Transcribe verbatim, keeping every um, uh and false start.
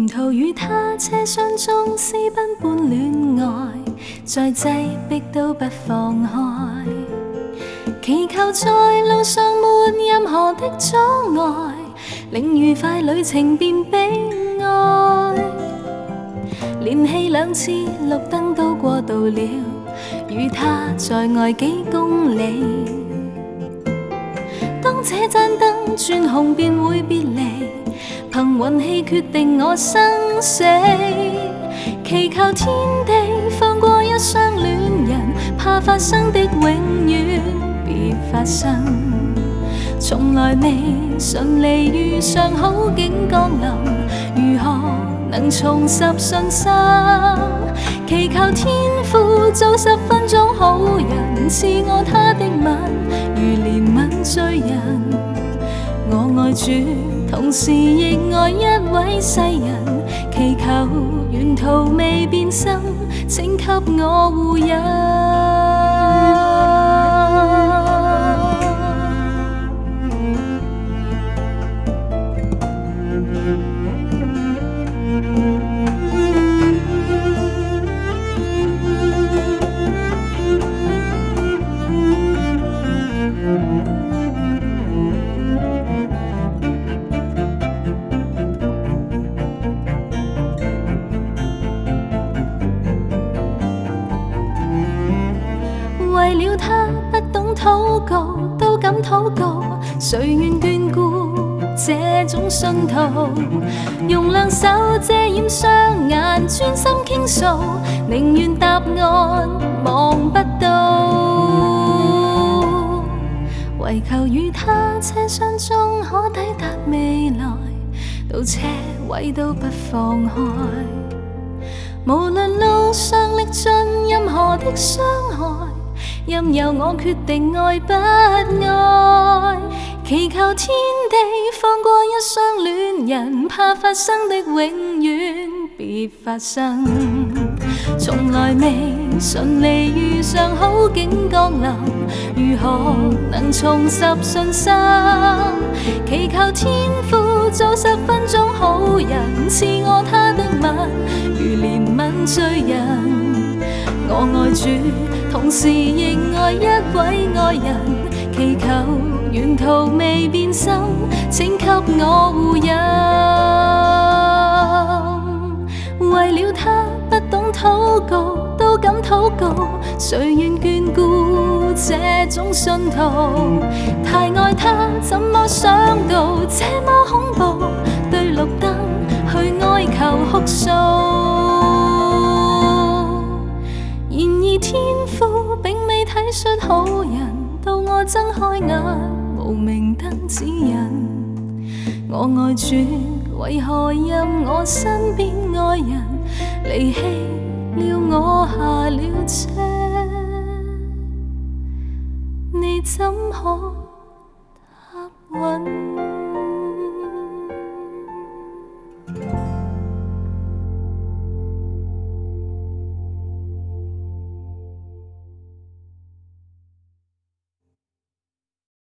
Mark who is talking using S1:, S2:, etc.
S1: 沿途與他車廂中私奔般戀愛，再擠迫都不放開，祈求在路上沒任何的阻礙，令愉快旅程變悲哀。連氣兩次綠燈都過渡了，與他在外幾公里。當這盞燈轉紅便會別離，憑運氣決定我生死，祈求天地放過一雙戀人，怕發生的永遠別發生。從來未順利遇上好景降臨，如何能重拾信心？祈求天父早十分鐘好人，賜我他的吻，如憐憫罪人。我愛主，同時亦愛一位世人，祈求沿途未變心，請給我護蔭。為了他不懂禱告，都敢禱告，誰願眷顧這種信徒？用兩手遮掩雙眼，專心傾訴，寧願答案望不到。唯求與他車廂中可抵達未來，到車位都不放開。無論路上歷盡任何的傷害，任由我決定愛不愛，祈求天地放過一雙戀人，怕發生的永遠別發生。從來未順利遇上好景降臨，如何能重拾信心？祈求天父早十分鐘好人，賜我他的吻，如憐憫罪人。我愛主，同時亦愛一位愛人，祈求沿途未變心，請給我護蔭。為了他不懂禱告，都敢禱告，誰願眷顧這種信徒？太愛他，怎麼想到這麼恐怖？對綠燈去哀求哭訴。然而天父並未體恤好人，到我睜開眼，無明燈指引。我愛主，為何任我身邊愛人離棄了我下了車？你怎可